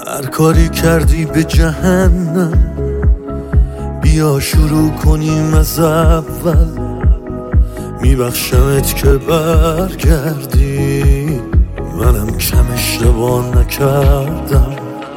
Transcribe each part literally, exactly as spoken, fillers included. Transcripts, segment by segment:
هر کاری کردی به جهنم، بیا شروع کنیم از اول. میبخشمت که برگردی، منم کم اشتباه نکردم.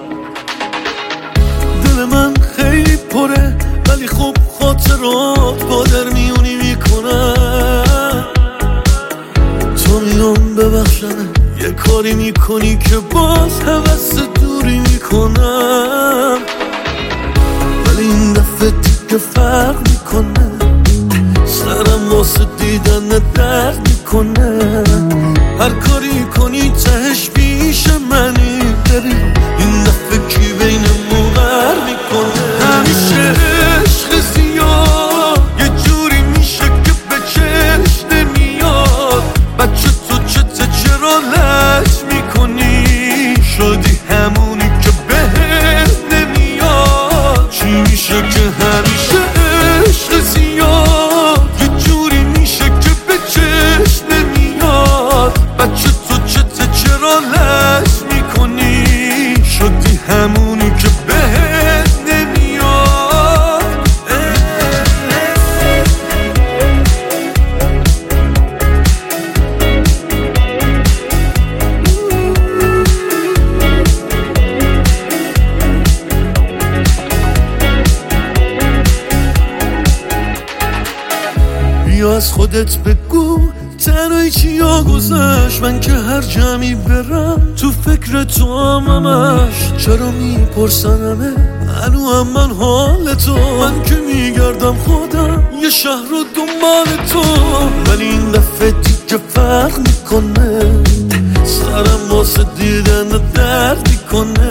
دل من خیلی پره ولی خب خاطرات با در میونی میکنم. تو میام ببخشم یه کاری میکنی که باز هوس دوری میکنم، ولی این دفعه دیگه فرق میکنه. سرم واسه دیدن درد میکنه. هر کاری کنی تهش پیش منی. ببین این دفعه کی بینمون غر میکنه. همیشه عشق زیاد یه جوری میشه که به چشم نمیاد. بچه تو چته چرا لج میکنی؟ شدی همونی که بهت نمیاد. چی میشه که همیشه عشق زیاد یه جوری میشه که به چشم نمیاد. بچه تو چته چرا لج میکنی؟ شدی همونی که بهت نمیاد. بیا از خودت بگو تنهایی چیا گذشت. من که هر جمعی برم تو فکر تو هم همش. چرا میپرسن همه هنو هم من حال تو؟ من که میگردم خودم یه شهر رو دنبال تو، ولی این دفعه دیگه فرق میکنه. سرم واسه دیدن درد میکنه.